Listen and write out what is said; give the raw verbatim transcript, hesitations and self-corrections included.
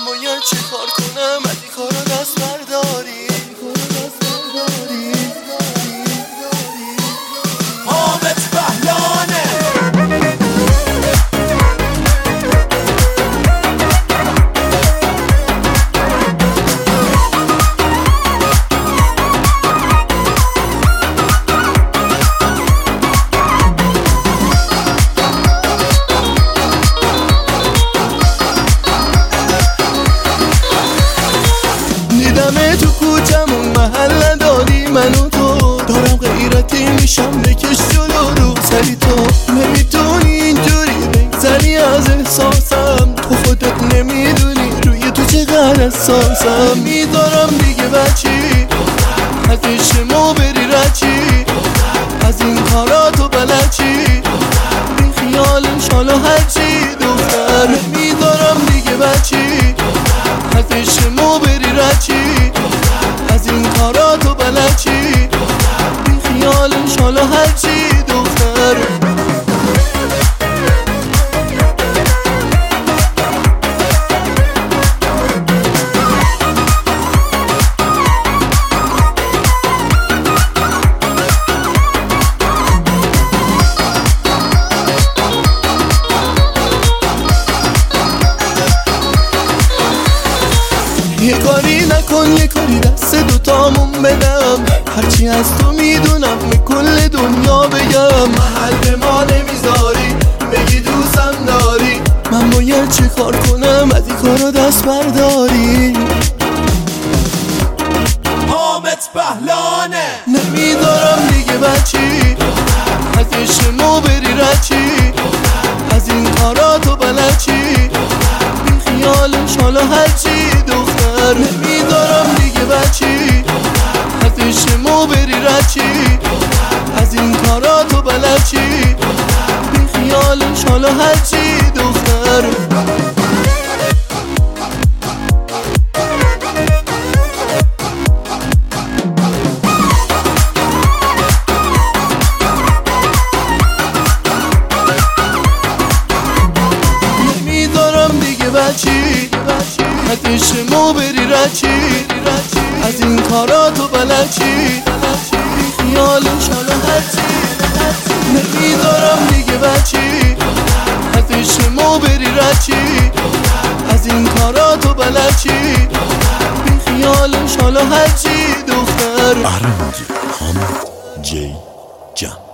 من باید چه کار کنم از این کارا دست برداری. حامد بهلانه دیدمه تو کوچمون محل نداری، من و تو دارم غیرتی میشم بکش جلو رو سری. تو نمیتونی اینجوری بگذری از احساسم، تو خودت نمیدونی روی تو چقدر حساسم. میدارم دیگه بچی از عشقمو بری رچی، از این کارا تو بلد چی، بی خیالش حالا هرچی دختر. میدارم دیگه بچی از عشقمو بری رچی، از این کارا تو بلد چی، بی خیالش حالا هرچی دختر. یه کاری نکن یه کاری دست دوتامون بدم، هرچی از تو میدونم به کل دنیا بگم. محل ما نمیذاری بگی دوستم داری، من باید چه کار کنم از این کارا دست برداری. حامد بهلانه نمیدارم دیگه بچی از عشقمو بری رچی، از این کارا تو بلد چی، بی خیالش حالا هرچی دختر. نمیدارم دیگه بچی از عشقمو بری رچی، از این کارا تو بلد چی، بی خیالش حالا هرچی دختر. نمیدارم دیگه بچی از عشقمو بری رچی، از این کارا تو بلد چی، بی خیالش حالا هرچی. نمیدارم دیگه بچی از عشقمو بری رچی، از این کارا تو بلد چی، بی خیالش حالا هرچی دختر. آره حامد جی جان.